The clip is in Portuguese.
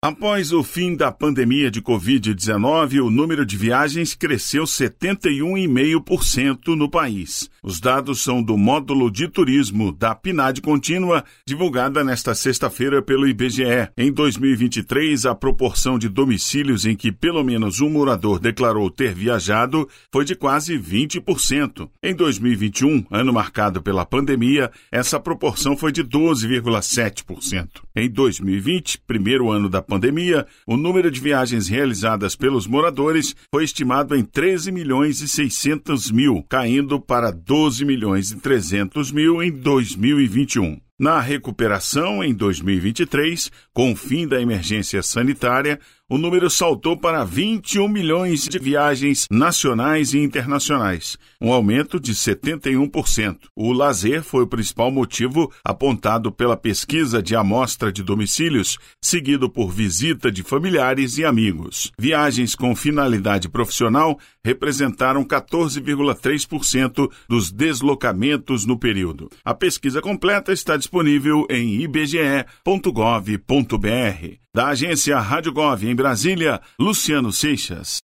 Após o fim da pandemia de Covid-19, o número de viagens cresceu 71,5% no país. Os dados são do módulo de turismo da PNAD Contínua, divulgada nesta sexta-feira pelo IBGE. Em 2023, a proporção de domicílios em que pelo menos um morador declarou ter viajado foi de quase 20%. Em 2021, ano marcado pela pandemia, essa proporção foi de 12,7%. Em 2020, primeiro ano da pandemia, o número de viagens realizadas pelos moradores foi estimado em 13 milhões e 600 mil, caindo para 12 milhões e 300 mil em 2021. Na recuperação, em 2023, com o fim da emergência sanitária, o número saltou para 21 milhões de viagens nacionais e internacionais, um aumento de 71%. O lazer foi o principal motivo apontado pela pesquisa de amostra de domicílios, seguido por visita de familiares e amigos. Viagens com finalidade profissional representaram 14,3% dos deslocamentos no período. A pesquisa completa está disponível em ibge.gov.br. Da agência Rádio Gov em Brasília, Luciano Seixas.